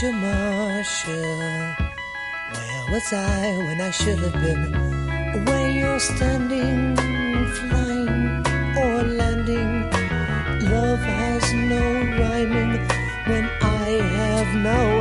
to Marcia. Where was I when I should have been? Where you're standing, flying or landing. Love has no rhyming when I have no